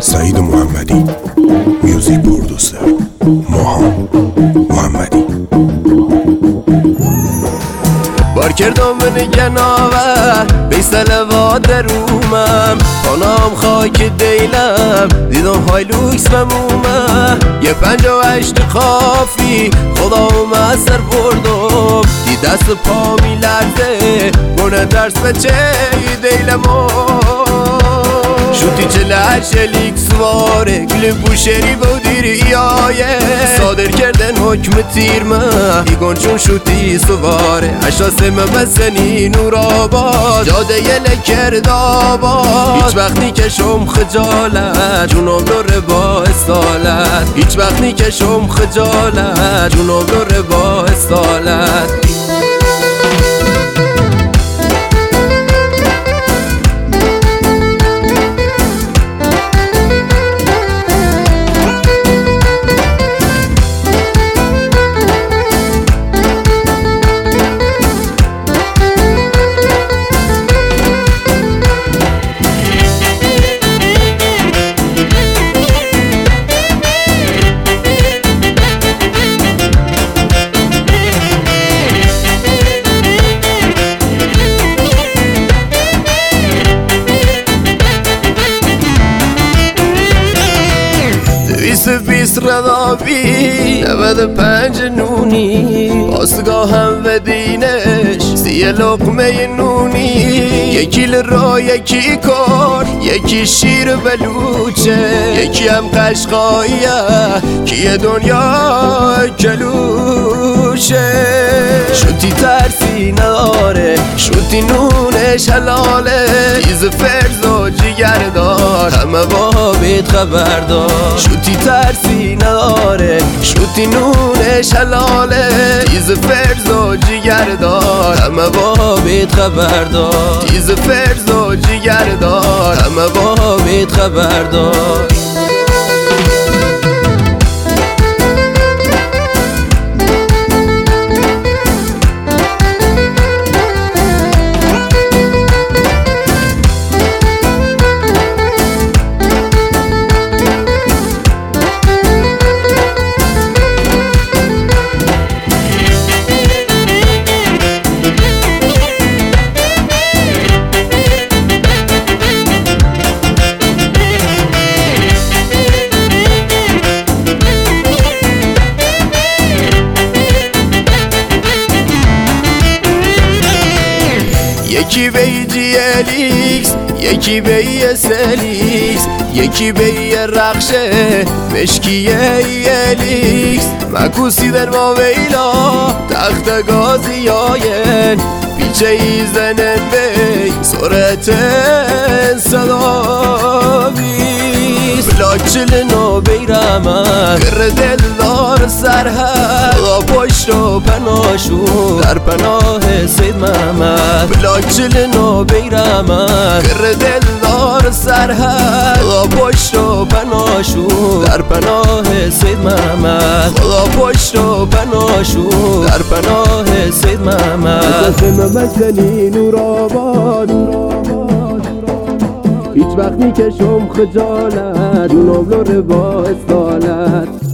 سعید محمدی، میوزیک پرودوسر ماهان محمدی. بار کردم من گناوه بیسل و درومم خانم خاک دیلم دیدم های لوکس بمومه یه 58 خافی خدا از سر بردم دی دست پا می لرزه گونه درس بچه دیلمو شوتی چله شلیک سواره گل بوشری بودیری آیه صادر کردن حکم تیرمه ایگون چون شوتی سواره اشاسه ممزنی نور آباد جاده یه لکرد آباد هیچ وقت نیکشم خجالت جونم داره با استالت هیچ وقت نیکشم خجالت جونم داره با استالت بیست ردابی 95 نونی آسگاه هم و دینش 30 لقمه نونی یکی لرا یکی کار یکی شیر بلوچه یکی هم قشقاییه کیه دنیا کلوشه شوتی ترسی نداره شوتی نونش حلاله تیز فرز و جگر دار همه با بیت خبر دار شوتی ترسی نداره شوتی نونش حلاله تیز فرز و جگر دار همه با بیت خبر دار تیز فرز و جگر دار همه با بیت خبر دار یکی بی جی الیکس یکی بی سلیکس یکی بی رخشه مشکیه الیکس مکوسی در ما ویلا تخت گازی آین پیچه ای زنن بی سرعت صدا بیست بلاک چلنو بیرمه گر دلدار سرهد خدا پشت و پناشون در پناه سید محمد بلاک چلنو بیرمه گر دلدار سرهد خدا پشت و پناشون در پناه سید محمد خدا پشت و پناشون در پناه سید محمد ممزنی نور آباد هیچ وقت نیکشم خجالت جونم لور با استالت